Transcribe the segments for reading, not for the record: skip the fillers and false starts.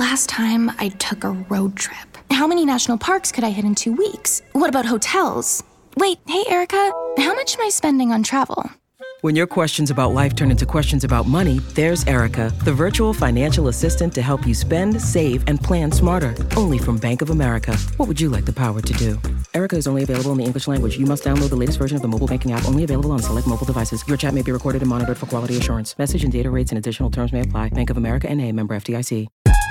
last time I took a road trip? How many national parks could I hit in 2 weeks? What about hotels? Wait, hey, Erica, how much am I spending on travel? When your questions about life turn into questions about money, there's Erica, the virtual financial assistant to help you spend, save, and plan smarter. Only from Bank of America. What would you like the power to do? Erica is only available in the English language. You must download the latest version of the mobile banking app, only available on select mobile devices. Your chat may be recorded and monitored for quality assurance. Message and data rates and additional terms may apply. Bank of America N.A., member FDIC.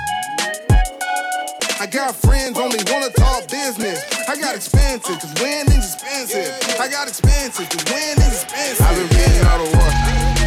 I got friends only wanna talk business. I got expensive, cause winning's expensive. I got expensive, cause winning's expensive. I've been getting out of work.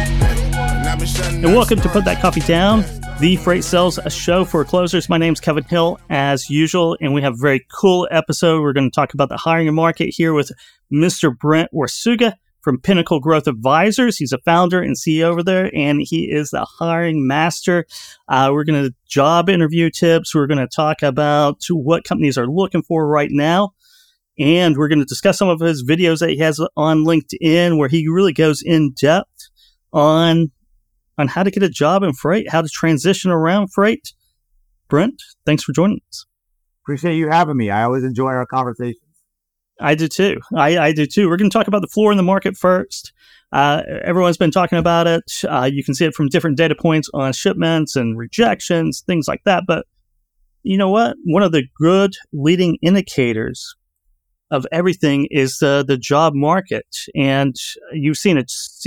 And welcome to Put That Coffee Down, the Freight Sales Show for Closers. My name's Kevin Hill, as usual, and we have a very cool episode. We're going to talk about the hiring market here with Mr. Brent Warsuga from Pinnacle Growth Advisors. He's a founder and CEO over there, and he is the hiring master. We're going to job interview tips. We're going to talk about what companies are looking for right now. And we're going to discuss some of his videos that he has on LinkedIn, where he really goes in depth on how to get a job in freight, how to transition around freight. Brent, thanks for joining us. Appreciate you having me. I always enjoy our conversations. I do too. I do too. We're going to talk about the floor in the market first. Everyone's been talking about it. You can see it from different data points on shipments and rejections, things like that. But you know what? One of the good leading indicators of everything is the job market. And you've seen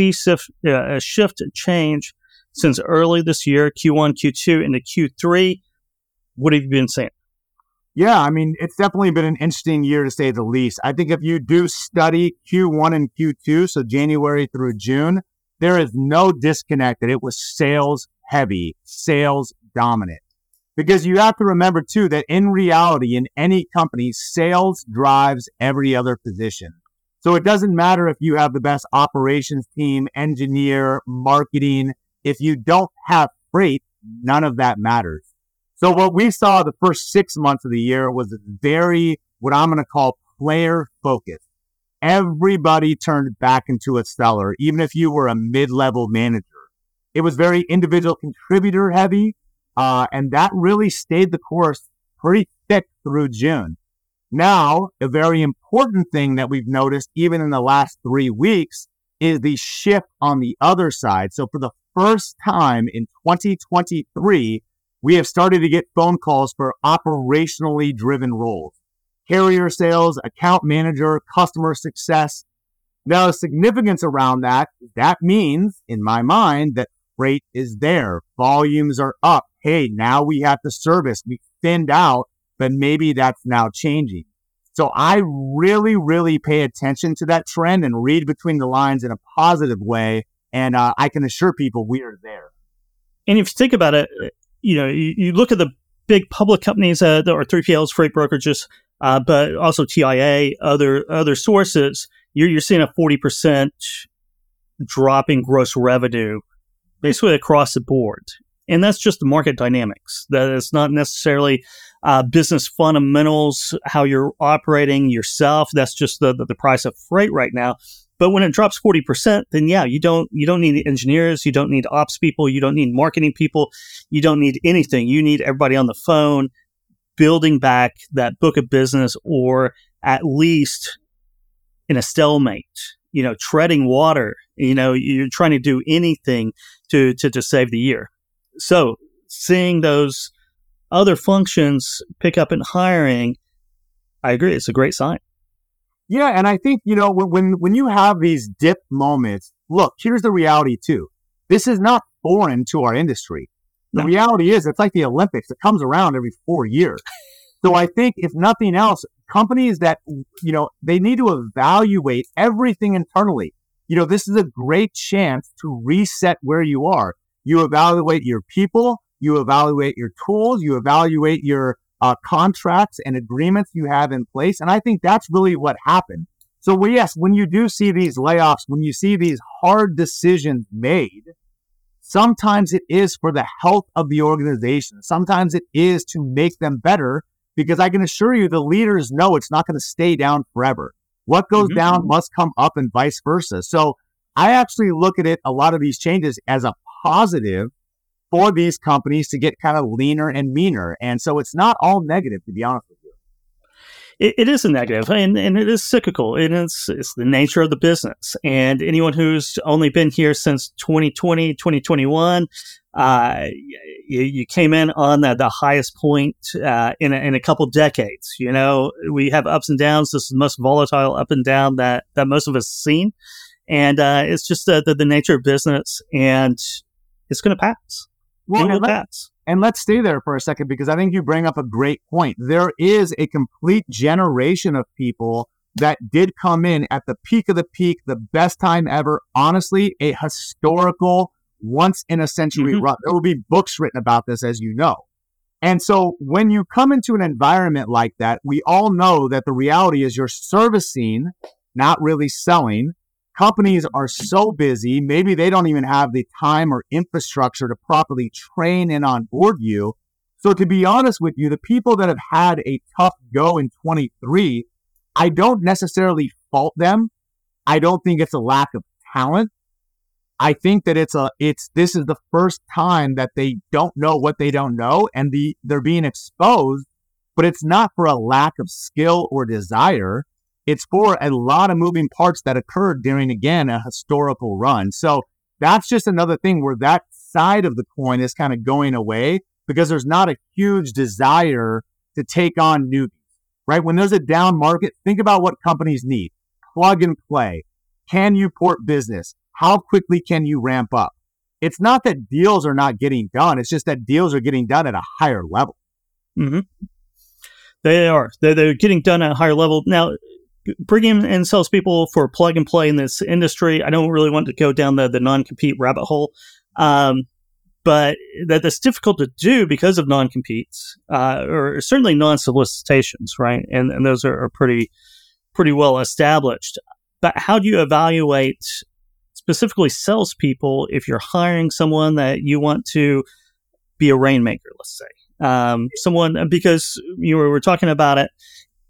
a shift change since early this year, Q1, Q2, into Q3. What have you been saying? Yeah, I mean, it's definitely been an interesting year to say the least. I think if you do study Q1 and Q2, so January through June, there is no disconnect that it was sales heavy, sales dominant. Because you have to remember, too, that in reality, in any company, sales drives every other position. So it doesn't matter if you have the best operations team, engineer, marketing. If you don't have freight, none of that matters. So what we saw the first 6 months of the year was very, what I'm going to call player focused. Everybody turned back into a seller, even if you were a mid-level manager. It was very individual contributor heavy, and that really stayed the course pretty thick through June. Now, a very important thing that we've noticed even in the last 3 weeks is the shift on the other side. So for the first time in 2023, we have started to get phone calls for operationally driven roles. Carrier sales, account manager, customer success. Now, the significance around that means, in my mind, that freight is there. Volumes are up. Hey, now we have to service. We thinned out, but maybe that's now changing. So I really, really pay attention to that trend and read between the lines in a positive way. And I can assure people we are there. And if you think about it, you look at the big public companies that are 3PLs, freight brokerages, but also TIA, other sources, you're seeing a 40% drop in gross revenue basically across the board. And that's just the market dynamics. That is not necessarily business fundamentals, how you're operating yourself. That's just the price of freight right now. But when it drops 40%, then yeah, you don't need engineers, you don't need ops people, you don't need marketing people, you don't need anything. You need everybody on the phone building back that book of business, or at least in a stalemate, treading water. You're trying to do anything to save the year. So seeing those other functions pick up in hiring, I agree, it's a great sign. Yeah, and I think, when you have these dip moments, look, here's the reality too. This is not foreign to our industry. The reality is it's like the Olympics. It comes around every 4 years. So I think if nothing else, companies that, they need to evaluate everything internally. This is a great chance to reset where you are. You evaluate your people, you evaluate your tools, you evaluate your contracts and agreements you have in place. And I think that's really what happened. So yes, when you do see these layoffs, when you see these hard decisions made, sometimes it is for the health of the organization. Sometimes it is to make them better, because I can assure you the leaders know it's not going to stay down forever. What goes down must come up, and vice versa. So I actually look at a lot of these changes as a positive, for these companies to get kind of leaner and meaner. And so it's not all negative, to be honest with you. It is a negative, and it is cyclical, and it's the nature of the business. And anyone who's only been here since 2020, 2021, you came in on the highest point in a couple decades. You know, we have ups and downs. This is the most volatile up and down that most of us have seen. And it's just the nature of business, and it's going to pass. Well, it will pass. And let's stay there for a second, because I think you bring up a great point. There is a complete generation of people that did come in at the peak of the peak, the best time ever. Honestly, a historical, once in a century run. There will be books written about this, as you know. And so when you come into an environment like that, we all know that the reality is you're servicing, not really selling. Companies are so busy, maybe they don't even have the time or infrastructure to properly train and onboard you. So to be honest with you, the people that have had a tough go in 23, I don't necessarily fault them. I don't think it's a lack of talent. I think that this is the first time that they don't know what they don't know, and they're being exposed, but it's not for a lack of skill or desire. It's for a lot of moving parts that occurred during, again, a historical run. So that's just another thing where that side of the coin is kind of going away, because there's not a huge desire to take on newbies, right? When there's a down market, think about what companies need. Plug and play. Can you port business? How quickly can you ramp up? It's not that deals are not getting done. It's just that deals are getting done at a higher level. Mm-hmm. They are. They're getting done at a higher level. Now, bringing in salespeople for plug and play in this industry, I don't really want to go down the non-compete rabbit hole, but that's difficult to do because of non-competes, or certainly non-solicitations, right? And those are pretty well established. But how do you evaluate specifically salespeople if you're hiring someone that you want to be a rainmaker, let's say? Someone, because you were talking about it,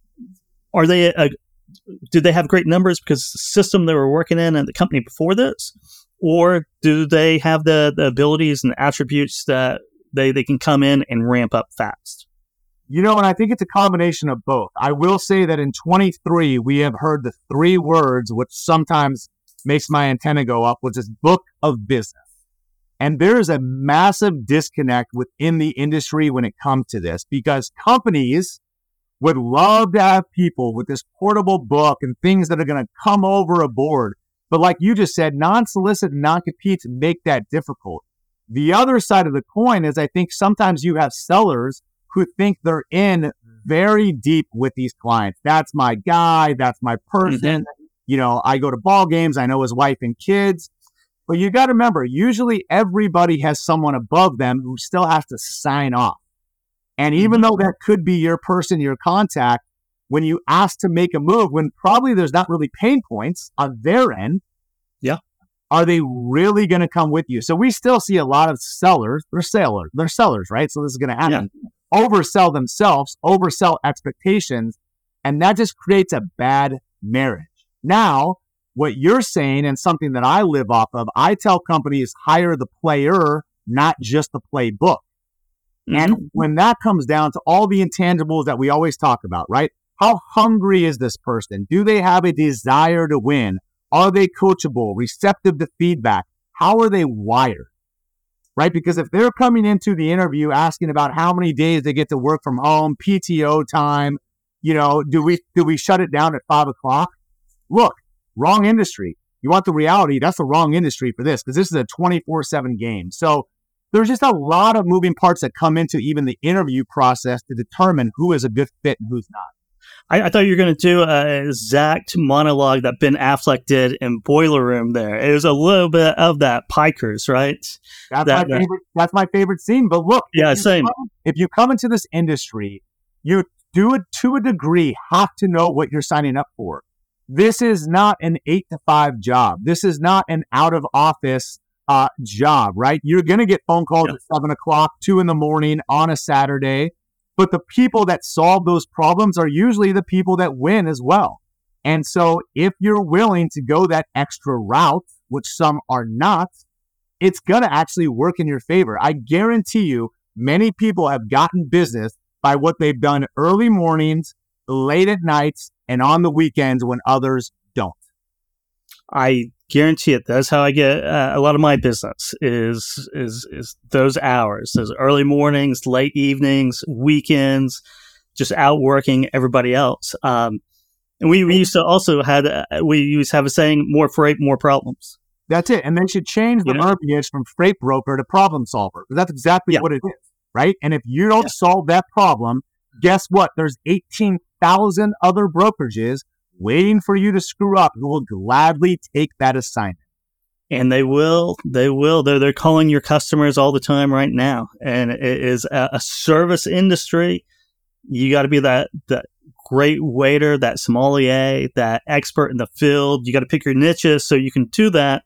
are they did they have great numbers because the system they were working in and the company before this? Or do they have the abilities and attributes that they can come in and ramp up fast? You know, and I think it's a combination of both. I will say that in 23, we have heard the three words, which sometimes makes my antenna go up, which is book of business. And there is a massive disconnect within the industry when it comes to this, because companies would love to have people with this portable book and things that are going to come over a board. But like you just said, non-solicit and non-competes make that difficult. The other side of the coin is I think sometimes you have sellers who think they're in very deep with these clients. That's my guy. That's my person. You know, I go to ball games. I know his wife and kids. But you got to remember, usually everybody has someone above them who still has to sign off. And even though that could be your person, your contact, when you ask to make a move, when probably there's not really pain points on their end, are they really going to come with you? So we still see a lot of sellers. They're sellers, right? So this is going to happen. Oversell themselves, oversell expectations, and that just creates a bad marriage. Now, what you're saying, and something that I live off of, I tell companies hire the player, not just the playbook. And when that comes down to all the intangibles that we always talk about, right? How hungry is this person? Do they have a desire to win? Are they coachable, receptive to feedback? How are they wired? Right? Because if they're coming into the interview asking about how many days they get to work from home, PTO time, you know, do we shut it down at 5:00? Look, wrong industry. You want the reality? That's the wrong industry for this, because this is a 24/7 game. So there's just a lot of moving parts that come into even the interview process to determine who is a good fit and who's not. I thought you were going to do a exact monologue that Ben Affleck did in Boiler Room there. It was a little bit of that Pikers, right? That's my favorite scene. But look, same. If you come into this industry, you do it to a degree, have to know what you're signing up for. This is not an 8 to 5 job. This is not an out of office job, right? You're going to get phone calls at 7:00, 2 a.m. on a Saturday. But the people that solve those problems are usually the people that win as well. And so if you're willing to go that extra route, which some are not, it's going to actually work in your favor. I guarantee you, many people have gotten business by what they've done early mornings, late at nights, and on the weekends when others don't. I guarantee it. That's how I get a lot of my business is those hours, those early mornings, late evenings, weekends, just out working everybody else. And we used to also have a saying, more freight, more problems. That's it. And they should change the verbiage from freight broker to problem solver, because that's exactly what it is, right? And if you don't solve that problem, guess what? There's 18,000 other brokerages waiting for you to screw up who will gladly take that assignment. And they will. They're calling your customers all the time right now. And it is a service industry. You got to be that great waiter, that sommelier, that expert in the field. You got to pick your niches so you can do that,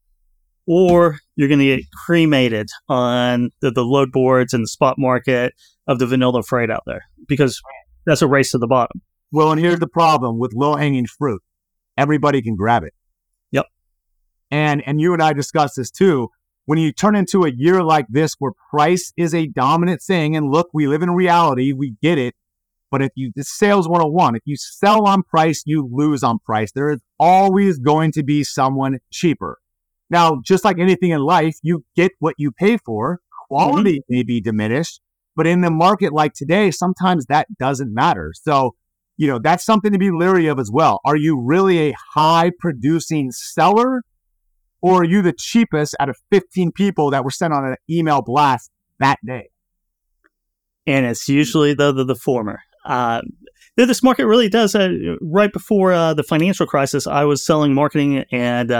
or you're going to get cremated on the load boards and the spot market of the vanilla freight out there, because that's a race to the bottom. Well, and here's the problem with low-hanging fruit. Everybody can grab it. Yep. And you and I discussed this too. When you turn into a year like this where price is a dominant thing, and look, we live in reality, we get it. But it's sales 101. If you sell on price, you lose on price. There is always going to be someone cheaper. Now, just like anything in life, you get what you pay for. Quality may be diminished, but in the market like today, sometimes that doesn't matter. So, that's something to be leery of as well. Are you really a high producing seller, or are you the cheapest out of 15 people that were sent on an email blast that day? And it's usually the former. This market really does. Right before the financial crisis, I was selling marketing and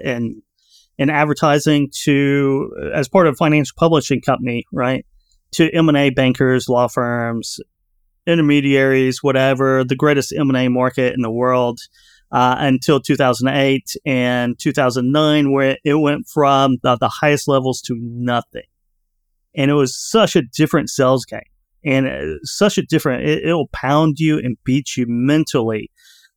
advertising as part of a financial publishing company, right, to M&A bankers, law firms, intermediaries, whatever, the greatest M&A market in the world until 2008 and 2009, where it went from the highest levels to nothing. And it was such a different sales game. And such a different, it'll pound you and beat you mentally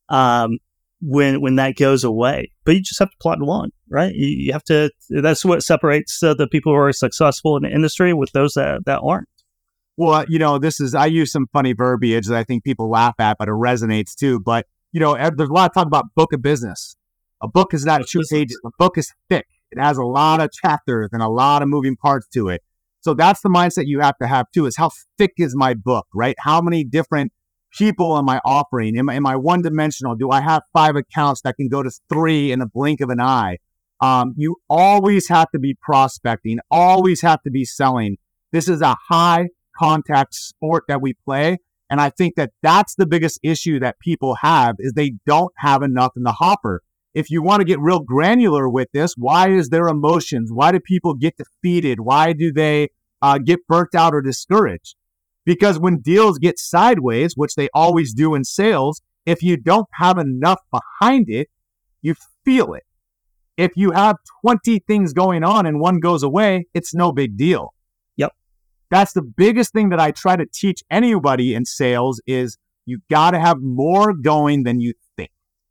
when that goes away. But you just have to plod along, right? You have to. That's what separates the people who are successful in the industry with those that aren't. Well, I use some funny verbiage that I think people laugh at, but it resonates too. But there's a lot of talk about book of business. A book is not 2 pages. A book is thick. It has a lot of chapters and a lot of moving parts to it. So that's the mindset you have to have too, is how thick is my book, right? How many different people am I offering? Am I one-dimensional? Do I have 5 accounts that can go to 3 in a blink of an eye? You always have to be prospecting, always have to be selling. This is a high contact sport that we play. And I think that that's the biggest issue that people have, is they don't have enough in the hopper. If you want to get real granular with this, why is there emotions? Why do people get defeated? Why do they get burnt out or discouraged? Because when deals get sideways, which they always do in sales, if you don't have enough behind it, you feel it. If you have 20 things going on and one goes away, it's no big deal. Yep. That's the biggest thing that I try to teach anybody in sales, is you got to have more going than you think.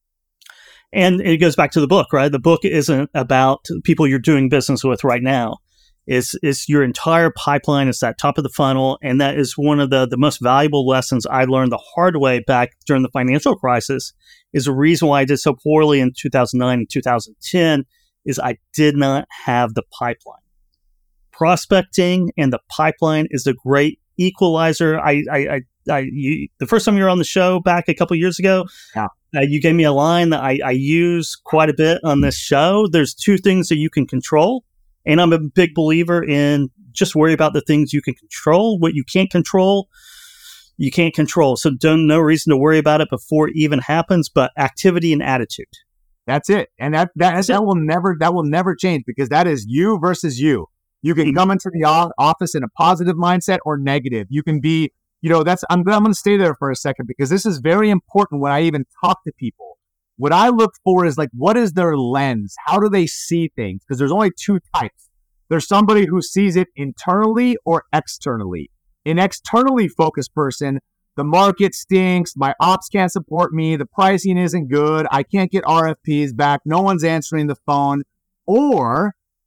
And it goes back to the book, right? The book isn't about people you're doing business with right now. It's your entire pipeline. It's that top of the funnel. And that is one of the most valuable lessons I learned the hard way back during the financial crisis. Is the reason why I did so poorly in 2009 and 2010 is I did not have the pipeline. Prospecting and the pipeline is a great equalizer. The first time you were on the show back a couple of years ago, you gave me a line that I use quite a bit on this show. There's 2 things that you can control. And I'm a big believer in just worry about the things you can control. What you can't control, you can't control. So no reason to worry about it before it even happens, but activity and attitude. That's it. And that will never change, because that is you versus you. You can come into the office in a positive mindset or negative. You can be, I'm going to stay there for a second, because this is very important when I even talk to people. What I look for is what is their lens? How do they see things? Because there's only 2 types. There's somebody who sees it internally or externally. An externally focused person, the market stinks, my ops can't support me, the pricing isn't good, I can't get RFPs back, no one's answering the phone. Or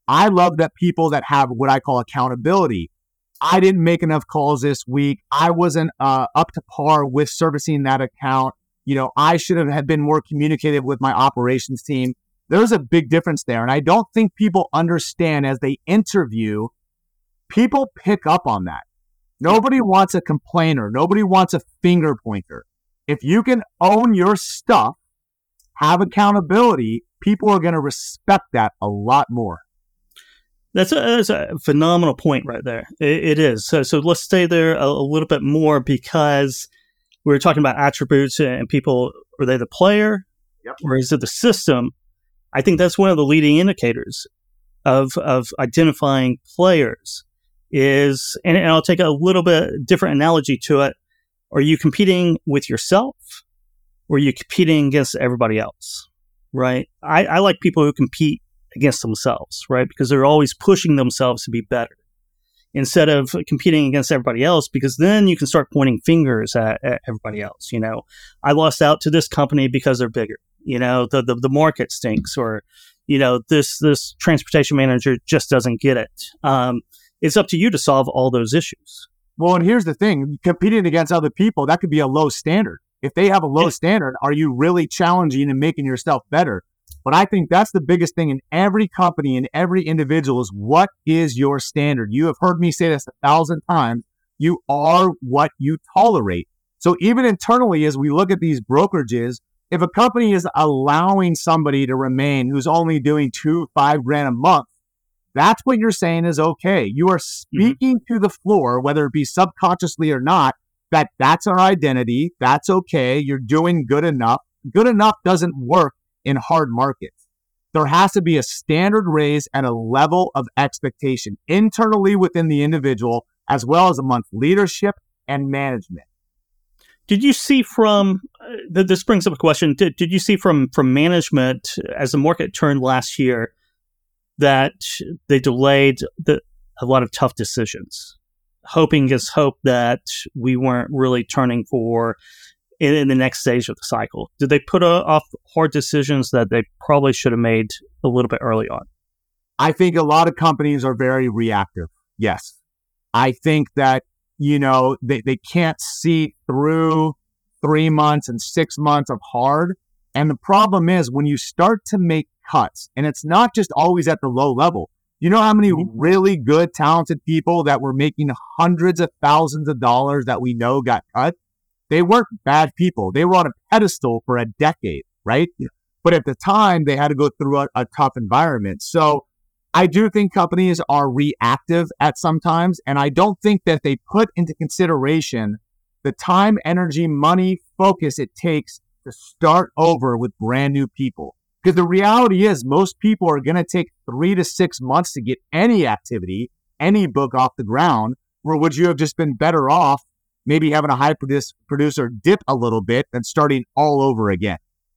I love that people that have what I call accountability. I didn't make enough calls this week. I wasn't up to par with servicing that account. I should have been more communicative with my operations team. There's a big difference there. And I don't think people understand as they interview, people pick up on that. Nobody wants a complainer. Nobody wants a finger pointer. If you can own your stuff, have accountability, people are going to respect that a lot more. That's a phenomenal point right there. It is. So let's stay there a little bit more, because we were talking about attributes and people. Are they the player, or is it the system? I think that's one of the leading indicators of identifying players is, and I'll take a little bit different analogy to it. Are you competing with yourself, or are you competing against everybody else? Right. I like people who compete against themselves, right? Because they're always pushing themselves to be better instead of competing against everybody else, because then you can start pointing fingers at everybody else. I lost out to this company because they're bigger. The market stinks, or, this transportation manager just doesn't get it. It's up to you to solve all those issues. Well, and here's the thing, competing against other people, that could be a low standard. If they have a low standard, are you really challenging and making yourself better? But I think that's the biggest thing in every company and every individual is, what is your standard? You have heard me say this 1,000 times. You are what you tolerate. So even internally, as we look at these brokerages, if a company is allowing somebody to remain who's only doing $5,000 a month, that's what you're saying is okay. You are speaking to the floor, whether it be subconsciously or not, that's our identity. That's okay. You're doing good enough. Good enough doesn't work in hard markets. There has to be a standard raise and a level of expectation internally within the individual, as well as amongst leadership and management. Did you see from, this brings up a question, did you see from management as the market turned last year that they delayed a lot of tough decisions, hoping against hope that we weren't really turning for in the next stage of the cycle? Did they put off hard decisions that they probably should have made a little bit early on? I think a lot of companies are very reactive. Yes. I think that, they can't see through 3 months and 6 months of hard. And the problem is when you start to make cuts, and it's not just always at the low level. You know how many really good, talented people that were making hundreds of thousands of dollars that we know got cut? They weren't bad people. They were on a pedestal for a decade, right? Yeah. But at the time, they had to go through a tough environment. So I do think companies are reactive at some times, and I don't think that they put into consideration the time, energy, money, focus it takes to start over with brand new people. Because the reality is most people are going to take 3 to 6 months to get any activity, any book off the ground, where would you have just been better off maybe having a high producer dip a little bit and starting all over again?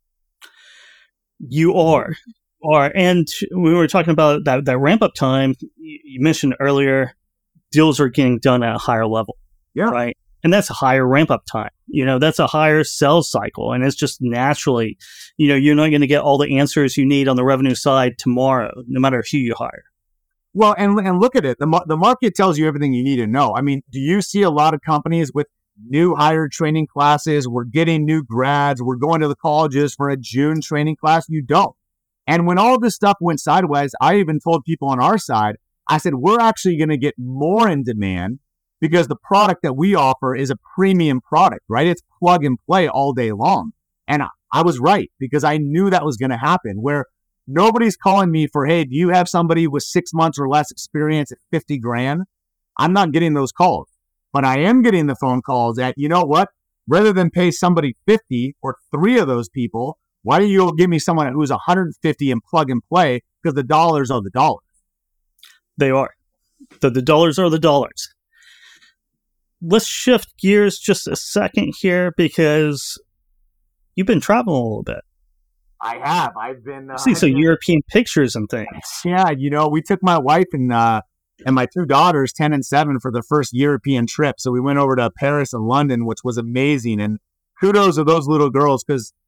You are. And we were talking about that ramp up time. You mentioned earlier, deals are getting done at a higher level. Yeah. Right. And that's a higher ramp up time. That's a higher sales cycle. And it's just naturally, you're not going to get all the answers you need on the revenue side tomorrow, no matter who you hire. Well, and look at it. The market tells you everything you need to know. I mean, do you see a lot of companies with new hire training classes? We're getting new grads. We're going to the colleges for a June training class. You don't. And when all this stuff went sideways, I even told people on our side, I said, we're actually going to get more in demand because the product that we offer is a premium product, right? It's plug and play all day long. And I was right, because I knew that was going to happen, where nobody's calling me for, hey, do you have somebody with 6 months or less experience at $50,000? I'm not getting those calls, but I am getting the phone calls at, you know what? Rather than pay somebody 50 or 3 of those people, why don't you give me someone who's 150 and plug and play? Because the dollars are the dollars. They are. The dollars are the dollars. Let's shift gears just a second here, because you've been traveling a little bit. I have. I've been... see some European pictures and things. Yeah, we took my wife and my 2 daughters, 10 and 7, for the first European trip. So we went over to Paris and London, which was amazing. And kudos to those little girls, because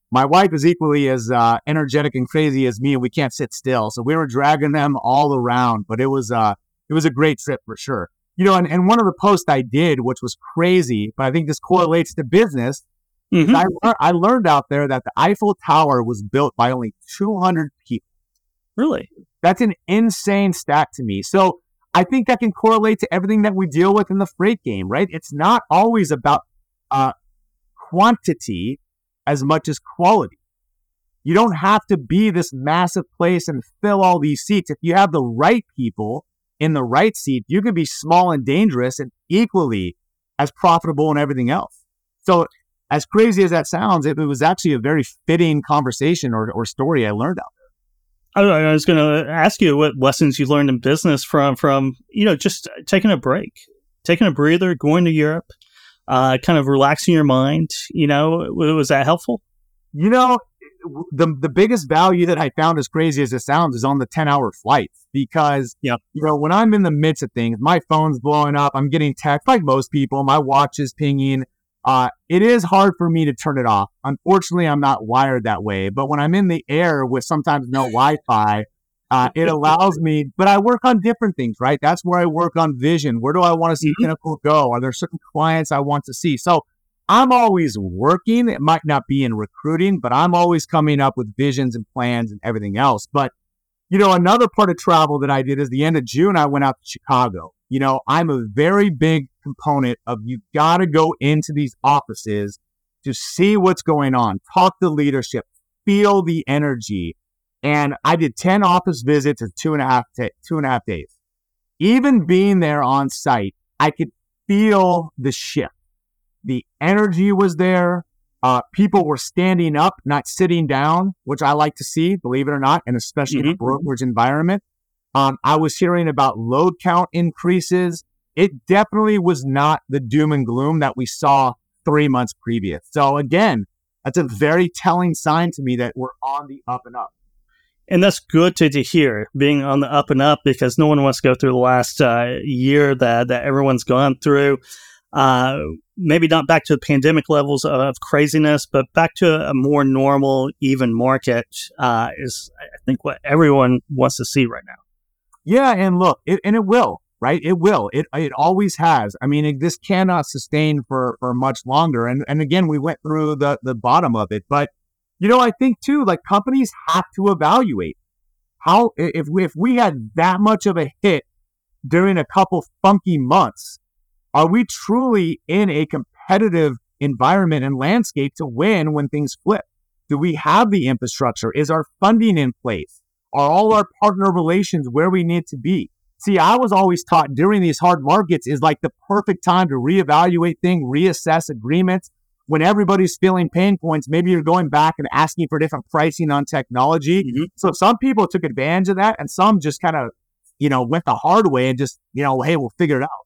my wife is equally as energetic and crazy as me, and we can't sit still. So we were dragging them all around, but it was a great trip for sure. And one of the posts I did, which was crazy, but I think this correlates to business. Mm-hmm. I learned out there that the Eiffel Tower was built by only 200 people. Really? That's an insane stat to me. So I think that can correlate to everything that we deal with in the freight game, right? It's not always about quantity as much as quality. You don't have to be this massive place and fill all these seats. If you have the right people in the right seat, you can be small and dangerous and equally as profitable and everything else. So as crazy as that sounds, it was actually a very fitting conversation or story I learned out there. I was going to ask you what lessons you learned in business from just taking a break, taking a breather, going to Europe, kind of relaxing your mind. Was that helpful? The biggest value that I found, as crazy as it sounds, is on the 10-hour flights, because when I'm in the midst of things, my phone's blowing up, I'm getting text like most people, my watch is pinging. It is hard for me to turn it off. Unfortunately, I'm not wired that way. But when I'm in the air with sometimes no Wi-Fi, it allows me. But I work on different things, right? That's where I work on vision. Where do I want to see Pinnacle go? Are there certain clients I want to see? So I'm always working. It might not be in recruiting, but I'm always coming up with visions and plans and everything else. But, another part of travel that I did is the end of June, I went out to Chicago. I'm a very big component of you got to go into these offices to see what's going on, talk to leadership, feel the energy. And I did 10 office visits in 2.5 days. Even being there on site, I could feel the shift. The energy was there. People were standing up, not sitting down, which I like to see, believe it or not, and especially in a brokerage environment. I was hearing about load count increases. It definitely was not the doom and gloom that we saw 3 months previous. So again, that's a very telling sign to me that we're on the up and up. And that's good to hear, being on the up and up, because no one wants to go through the last year that everyone's gone through. Maybe not back to the pandemic levels of craziness, but back to a more normal, even market is, I think, what everyone wants to see right now. Yeah, and look, it will, right? It will. It always has. I mean, this cannot sustain for much longer. And again, we went through the bottom of it. But, I think too, like, companies have to evaluate how, if we had that much of a hit during a couple funky months, are we truly in a competitive environment and landscape to win when things flip? Do we have the infrastructure? Is our funding in place? Are all our partner relations where we need to be? See, I was always taught during these hard markets is like the perfect time to reevaluate things, reassess agreements. When everybody's feeling pain points, maybe you're going back and asking for different pricing on technology. So some people took advantage of that, and some just kind of, went the hard way and just, hey, we'll figure it out.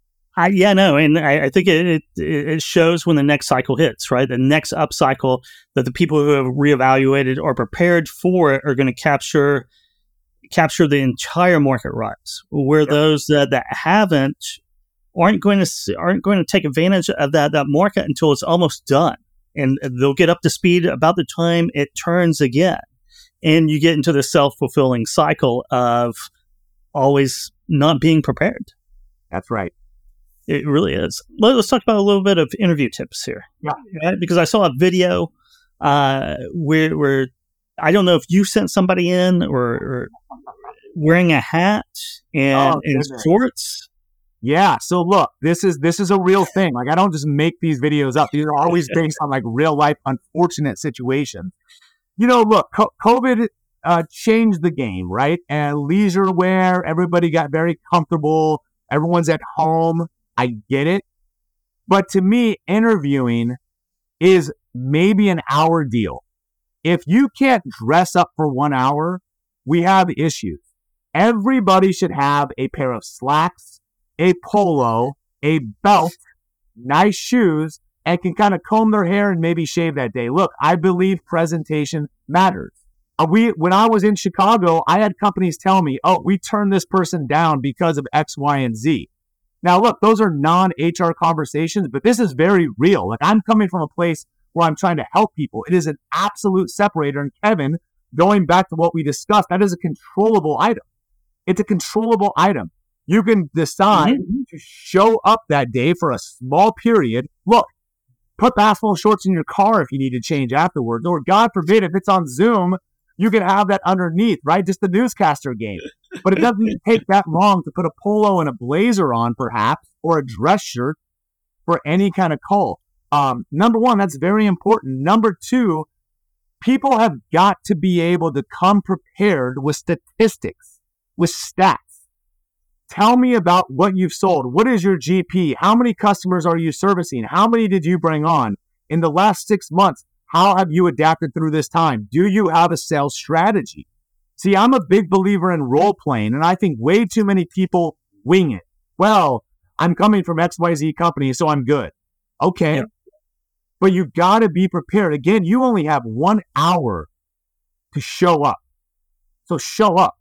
And I think it shows when the next cycle hits, right? The next up cycle, that the people who have reevaluated or prepared for it are going to capture the entire market rise. Where those that haven't aren't going to take advantage of that market until it's almost done, and they'll get up to speed about the time it turns again, and you get into the self-fulfilling cycle of always not being prepared. That's right. It really is. Let's talk about a little bit of interview tips here. Yeah. Right? Because I saw a video where I don't know if you sent somebody in or wearing a hat and shorts. Yeah. So look, this is a real thing. Like, I don't just make these videos up. These are always based on like real life unfortunate situations. Look, COVID changed the game, right? And leisure wear, everybody got very comfortable. Everyone's at home. I get it. But to me, interviewing is maybe an hour deal. If you can't dress up for 1 hour, we have issues. Everybody should have a pair of slacks, a polo, a belt, nice shoes, and can kind of comb their hair and maybe shave that day. Look, I believe presentation matters. When I was in Chicago, I had companies tell me, we turned this person down because of X, Y, and Z. Now, look, those are non-HR conversations, but this is very real. Like, I'm coming from a place where I'm trying to help people. It is an absolute separator. And Kevin, going back to what we discussed, that is a controllable item. It's a controllable item. You can decide to show up that day for a small period. Look, put basketball shorts in your car if you need to change afterwards. Or God forbid, if it's on Zoom, you can have that underneath, right? Just the newscaster game. But it doesn't take that long to put a polo and a blazer on, perhaps, or a dress shirt for any kind of call. Number one, that's very important. Number two, people have got to be able to come prepared with statistics, with stats. Tell me about what you've sold. What is your GP? How many customers are you servicing? How many did you bring on in the last 6 months? How have you adapted through this time? Do you have a sales strategy? See, I'm a big believer in role playing, and I think way too many people wing it. Well, I'm coming from XYZ company, so I'm good. Okay. Yeah. But you got to be prepared. Again, you only have 1 hour to show up. So show up.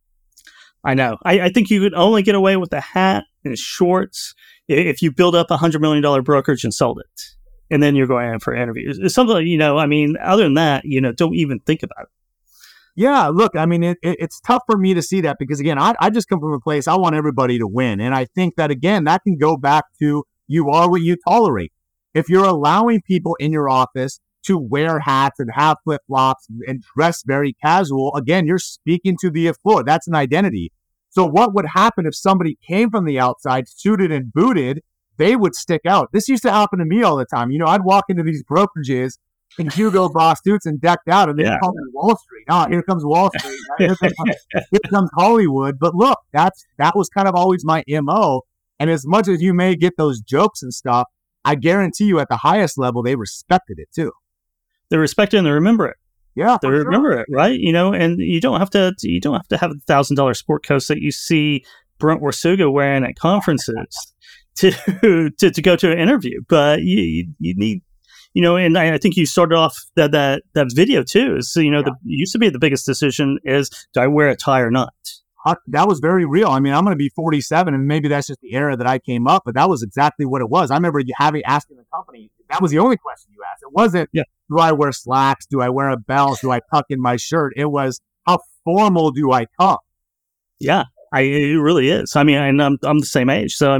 I know. I think you could only get away with a hat and shorts if you build up $100 million brokerage and sold it. And then you're going in for interviews. It's something, other than that, don't even think about it. Yeah, look, it's tough for me to see that because, again, I just come from a place, I want everybody to win. And I think that, again, that can go back to you are what you tolerate. If you're allowing people in your office to wear hats and have flip-flops and dress very casual, again, you're speaking to the floor. That's an identity. So what would happen if somebody came from the outside, suited and booted? They would stick out. This used to happen to me all the time. I'd walk into these brokerages in Hugo Boss suits and decked out, and they'd call me Wall Street. Oh, here comes Wall Street. Here comes Hollywood. But look, that was kind of always my MO. And as much as you may get those jokes and stuff, I guarantee you at the highest level, they respected it too. They respect it and they remember it. Yeah, they remember it, right? And you don't have to have the $1,000 sport coats that you see Brent Warsuga wearing at conferences to go to an interview. But you need, and I think you started off that video too. Is it used to be the biggest decision is, do I wear a tie or not? That was very real. I'm going to be 47, and maybe that's just the era that I came up, but that was exactly what it was. I remember asking the company, that was the only question you asked. It wasn't, do I wear slacks? Do I wear a belt? Do I tuck in my shirt? It was, how formal do I come? Yeah, it really is. And I'm the same age. So,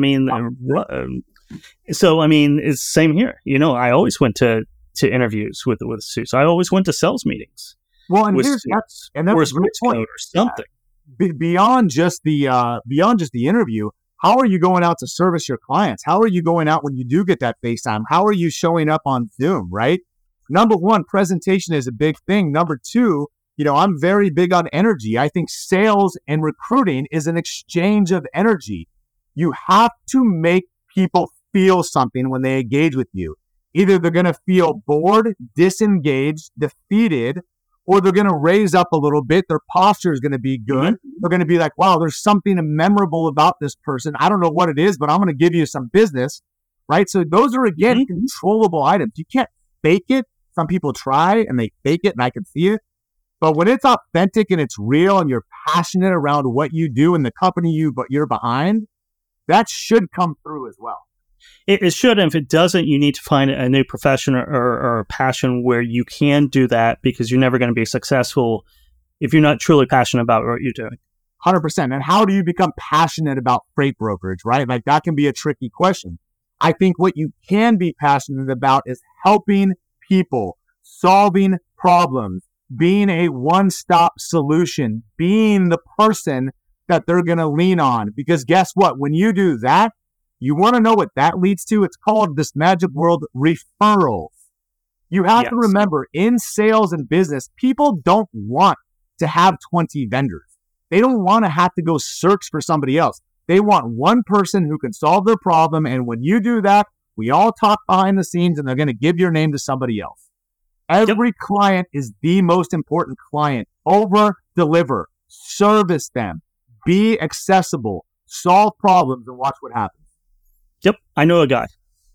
it's the same here. I always went to interviews with suits. I always went to sales meetings. Well, and that's a great point. Or something. Beyond just the interview, how are you going out to service your clients? How are you going out when you do get that FaceTime? How are you showing up on Zoom, right? Number one, presentation is a big thing. Number two, I'm very big on energy. I think sales and recruiting is an exchange of energy. You have to make people feel something when they engage with you. Either they're going to feel bored, disengaged, defeated, or they're going to raise up a little bit. Their posture is going to be good. Mm-hmm. They're going to be like, wow, there's something memorable about this person. I don't know what it is, but I'm going to give you some business, right? So those are, again, controllable items. You can't fake it. Some people try and they fake it, and I can see it. But when it's authentic and it's real and you're passionate around what you do and the company you're behind, that should come through as well. It should, and if it doesn't, you need to find a new profession or a passion where you can do that, because you're never going to be successful if you're not truly passionate about what you're doing. 100%. And how do you become passionate about freight brokerage, right? Like, that can be a tricky question. I think what you can be passionate about is helping people, solving problems, being a one-stop solution, being the person that they're going to lean on. Because guess what? When you do that, you want to know what that leads to? It's called, this magic word, referrals. You have to remember, in sales and business, people don't want to have 20 vendors. They don't want to have to go search for somebody else. They want one person who can solve their problem. And when you do that, we all talk behind the scenes, and they're going to give your name to somebody else. Every client is the most important client. Over deliver, service them, be accessible, solve problems, and watch what happens. Yep. I know a guy.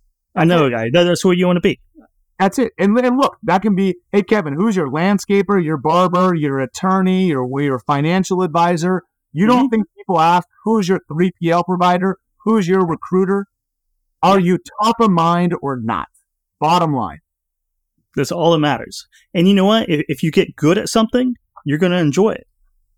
That's where you want to be. That's it. And look, that can be, hey, Kevin, who's your landscaper, your barber, your attorney, your financial advisor? You don't think people ask, who's your 3PL provider? Who's your recruiter? Are you top of mind or not? Bottom line. That's all that matters. And you know what? If you get good at something, you're going to enjoy it.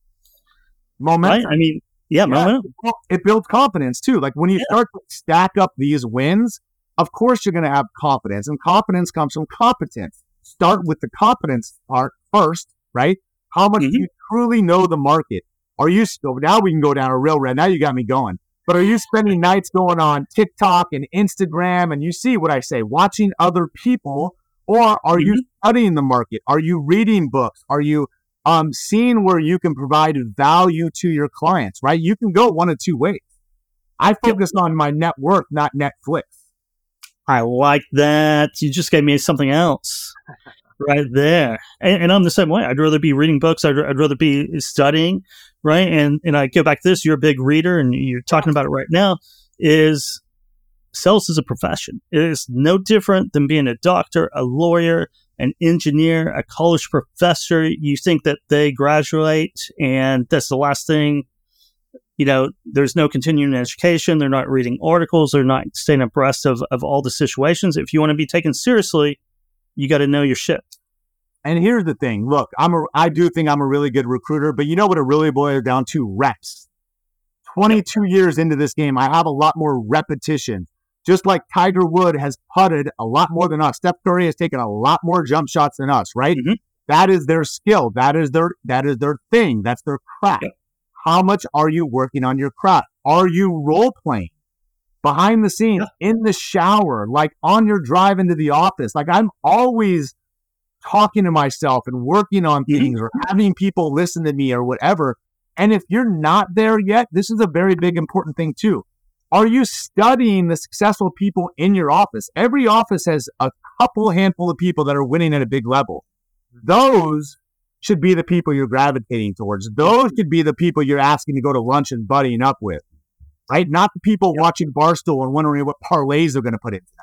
Momentum. Right? I mean, yeah, momentum. It builds confidence too. Like when you start to stack up these wins, of course you're going to have confidence, and confidence comes from competence. Start with the competence part first, right? How much do you truly know the market? Are you still, now we can go down a real red. Now you got me going. But are you spending nights going on TikTok and Instagram, and you see what I say, watching other people, or are you studying the market? Are you reading books? Are you seeing where you can provide value to your clients, right? You can go one of two ways. I focus on my net worth, not Netflix. I like that. You just gave me something else right there. And I'm the same way. I'd rather be reading books. I'd rather be studying, right? And I go back to this. You're a big reader, and you're talking about it right now, is sales is a profession. It is no different than being a doctor, a lawyer, an engineer, a college professor. You think that they graduate and that's the last thing, there's no continuing education. They're not reading articles. They're not staying abreast of all the situations. If you want to be taken seriously, you got to know your shit. And here's the thing. Look, I do think I'm a really good recruiter, but you know what it really boils down to? Reps. 22 years into this game, I have a lot more repetition. Just like Tiger Woods has putted a lot more than us. Steph Curry has taken a lot more jump shots than us, right? That is their skill. That is their thing. That's their craft. How much are you working on your craft? Are you role playing behind the scenes, in the shower, like on your drive into the office? Like I'm always talking to myself and working on things or having people listen to me or whatever. And if you're not there yet, this is a very big important thing too. Are you studying the successful people in your office? Every office has a handful of people that are winning at a big level. Those should be the people you're gravitating towards. Those should be the people you're asking to go to lunch and buddying up with, right? Not the people watching Barstool and wondering what parlays they're going to put in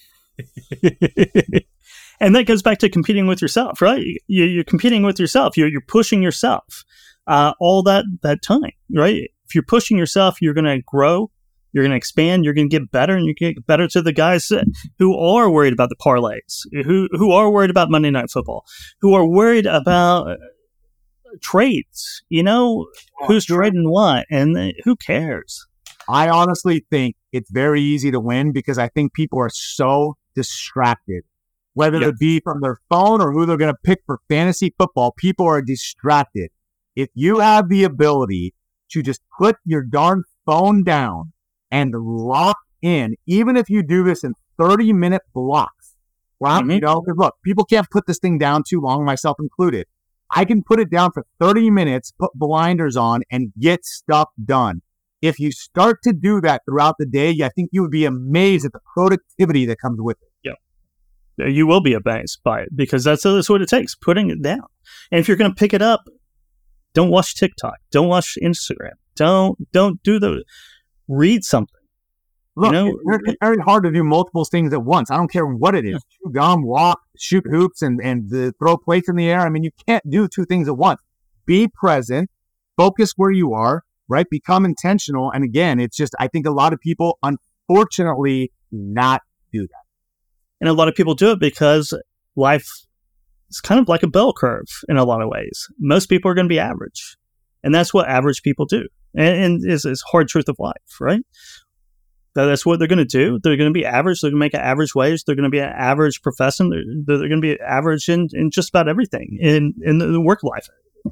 tonight. And that goes back to competing with yourself, right? You're competing with yourself. You're pushing yourself all that time, right? If you're pushing yourself, you're going to grow. You're going to expand. You're going to get better, and you get better to the guys who are worried about the parlays, who are worried about Monday Night Football, who are worried about trades. Who's trading what, and who cares? I honestly think it's very easy to win because I think people are so distracted, whether it be from their phone or who they're going to pick for fantasy football. People are distracted. If you have the ability to just put your darn phone down and lock in, even if you do this in 30-minute blocks. Well, look, people can't put this thing down too long, myself included. I can put it down for 30 minutes, put blinders on, and get stuff done. If you start to do that throughout the day, I think you would be amazed at the productivity that comes with it. Yeah. You will be amazed by it because that's what it takes, putting it down. And if you're going to pick it up, don't watch TikTok. Don't watch Instagram. Don't do read something. Look, it's very hard to do multiple things at once. I don't care what it is. Chew gum, walk, shoot hoops, and throw plates in the air. I mean, you can't do two things at once. Be present, focus where you are, right? Become intentional. And again, it's just, I think a lot of people, unfortunately, not do that. And a lot of people do it because life is kind of like a bell curve in a lot of ways. Most people are going to be average. And that's what average people do. And it's hard truth of life, right? That's what they're going to do. They're going to be average. They're going to make an average wage. They're going to be an average profession. They're going to be average in just about everything in the work life.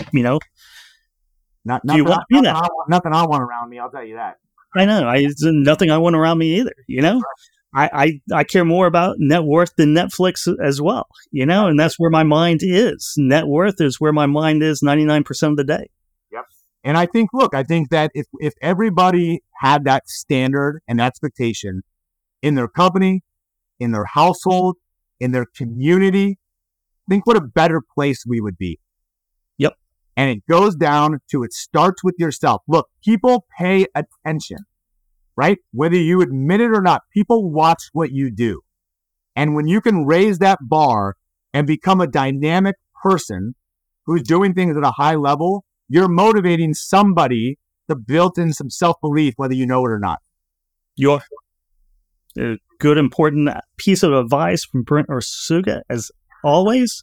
Nothing I want around me. I'll tell you that. I know. Nothing I want around me either. I care more about net worth than Netflix as well. And that's where my mind is. Net worth is where my mind is 99% of the day. And I think that if everybody had that standard and expectation in their company, in their household, in their community, think what a better place we would be. Yep. And it goes down to, it starts with yourself. Look, people pay attention, right? Whether you admit it or not, people watch what you do. And when you can raise that bar and become a dynamic person who's doing things at a high level, you're motivating somebody to build in some self-belief, whether you know it or not. A good, important piece of advice from Brent Ursuga, as always.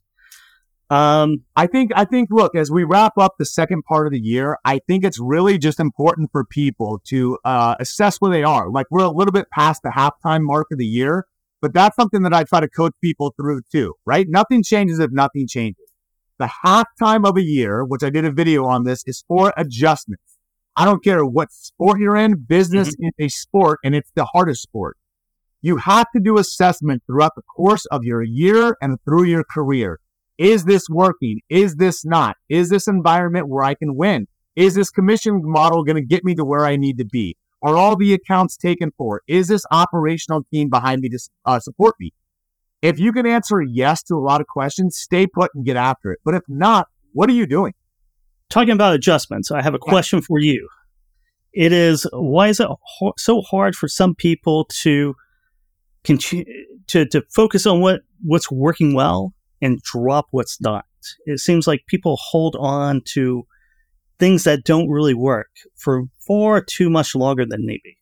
I think, look, as we wrap up the second part of the year, I think it's really just important for people to assess where they are. Like, we're a little bit past the halftime mark of the year, but that's something that I try to coach people through too, right? Nothing changes if nothing changes. The halftime of a year, which I did a video on this, is for adjustments. I don't care what sport you're in, business is a sport, and it's the hardest sport. You have to do assessment throughout the course of your year and through your career. Is this working? Is this not? Is this environment where I can win? Is this commission model going to get me to where I need to be? Are all the accounts taken for? Is this operational team behind me to support me? If you can answer yes to a lot of questions, stay put and get after it. But if not, what are you doing? Talking about adjustments, I have a question for you. Why is it so hard for some people to continue to focus on what's working well and drop what's not? It seems like people hold on to things that don't really work for far too much longer than maybe.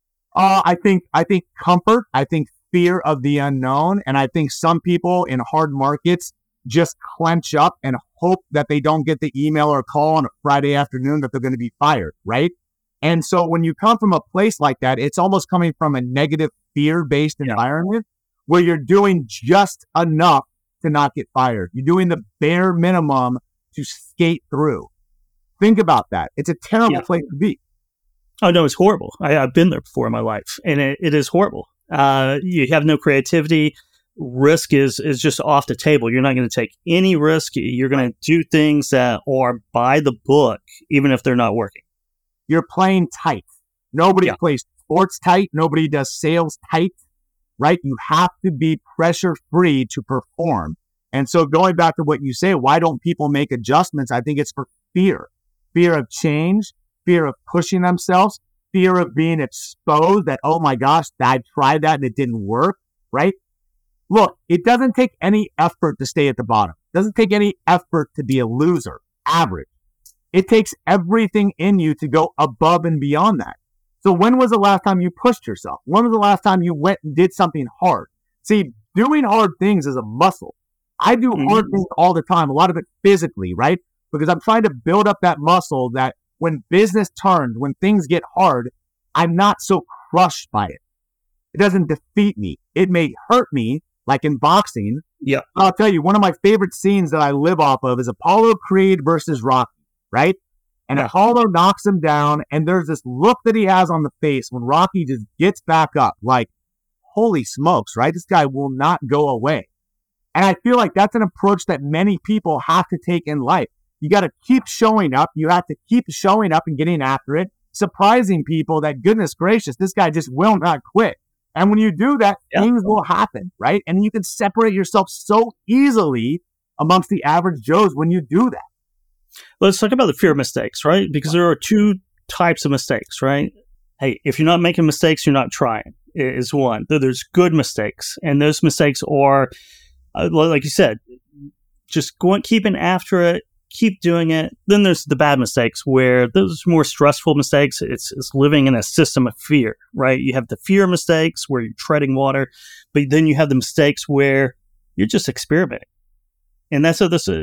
I think comfort. I think fear of the unknown. And I think some people in hard markets just clench up and hope that they don't get the email or call on a Friday afternoon that they're going to be fired, right? And so when you come from a place like that, it's almost coming from a negative fear-based environment where you're doing just enough to not get fired. You're doing the bare minimum to skate through. Think about that. It's a terrible place to be. Oh, no, it's horrible. I've been there before in my life, and it is horrible. You have no creativity. Risk is just off the table. You're not going to take any risk. You're going to do things that are by the book, even if they're not working. You're playing tight. Nobody plays sports tight. Nobody does sales tight, right? You have to be pressure-free to perform. And so going back to what you say, why don't people make adjustments? I think it's for fear. Fear of change, fear of pushing themselves, fear of being exposed that, oh my gosh, I tried that and it didn't work, right? Look, it doesn't take any effort to stay at the bottom. It doesn't take any effort to be a loser, average. It takes everything in you to go above and beyond that. So when was the last time you pushed yourself? When was the last time you went and did something hard? See, doing hard things is a muscle. I do hard things all the time, a lot of it physically, right? Because I'm trying to build up that muscle that when business turns, when things get hard, I'm not so crushed by it. It doesn't defeat me. It may hurt me, like in boxing. Yeah. I'll tell you, one of my favorite scenes that I live off of is Apollo Creed versus Rocky, right? And Apollo knocks him down, and there's this look that he has on the face when Rocky just gets back up, like, holy smokes, right? This guy will not go away. And I feel like that's an approach that many people have to take in life. You got to keep showing up. You have to keep showing up and getting after it, surprising people that, goodness gracious, this guy just will not quit. And when you do that, things will happen, right? And you can separate yourself so easily amongst the average Joes when you do that. Let's talk about the fear of mistakes, right? Because there are two types of mistakes, right? Hey, if you're not making mistakes, you're not trying, is one. There's good mistakes. And those mistakes are, like you said, just keeping after it, keep doing it. Then there's the bad mistakes where those more stressful mistakes. It's living in a system of fear, right? You have the fear mistakes where you're treading water, but then you have the mistakes where you're just experimenting. And that's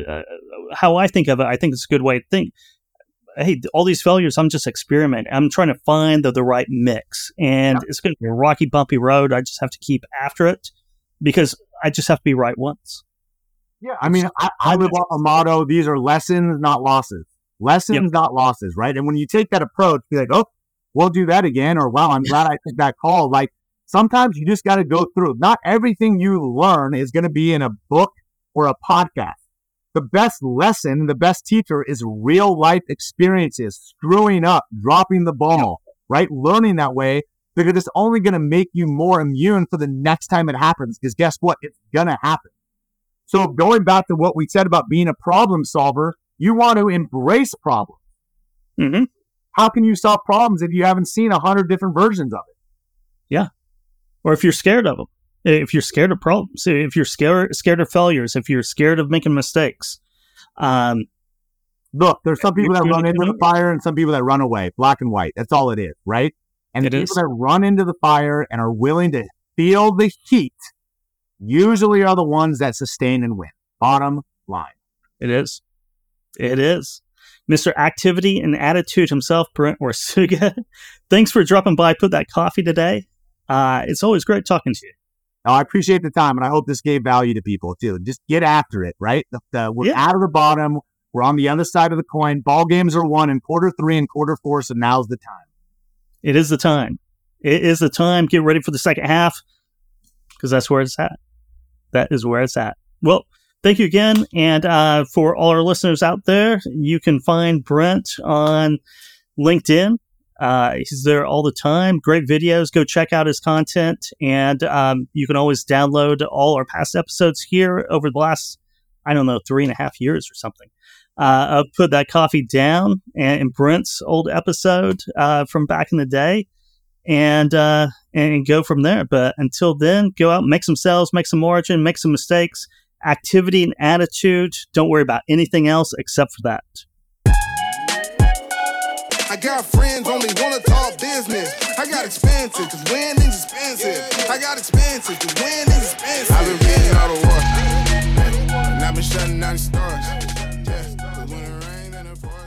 how I think of it. I think it's a good way to think. Hey, all these failures, I'm just experimenting. I'm trying to find the right mix. And it's going to be a rocky, bumpy road. I just have to keep after it because I just have to be right once. Yeah, I mean, I live off a motto, these are lessons, not losses. Lessons, not losses, right? And when you take that approach, be like, oh, we'll do that again, or wow, I'm glad I took that call. Like, sometimes you just got to go through. Not everything you learn is going to be in a book or a podcast. The best lesson, the best teacher is real life experiences, screwing up, dropping the ball, right? Learning that way, because it's only going to make you more immune for the next time it happens. Because guess what? It's going to happen. So going back to what we said about being a problem solver, you want to embrace problems. Mm-hmm. How can you solve problems if you haven't seen 100 different versions of it? Yeah. Or if you're scared of them, if you're scared of problems, if you're scared of failures, if you're scared of making mistakes. Look, there's some people that run into the fire and some people that run away. Black and white. That's all it is, right? And the people that run into the fire and are willing to feel the heat, usually are the ones that sustain and win. Bottom line. It is. It is. Mr. Activity and Attitude himself, Brent Orsuga. Thanks for dropping by, Put That Coffee today. It's always great talking to you. Oh, I appreciate the time, and I hope this gave value to people, too. Just get after it, right? We're out of the bottom. We're on the other side of the coin. Ball games are won in quarter 3 and quarter 4, so now's the time. It is the time. It is the time. Get ready for the second half, because that's where it's at. That is where it's at. Well, thank you again. And for all our listeners out there, you can find Brent on LinkedIn. He's there all the time. Great videos. Go check out his content. And you can always download all our past episodes here over the last, 3.5 years or something. I'll Put That Coffee Down and Brent's old episode from back in the day. And go from there. But until then, go out, make some sales, make some margin, make some mistakes. Activity and attitude. Don't worry about anything else except for that. I got friends only wanna talk business. I got expensive, cause winning's expensive. I got expensive, cause winning's expensive. I've been getting out of work, and I've been shutting down the stars. Yeah, cause when it rains and it pours.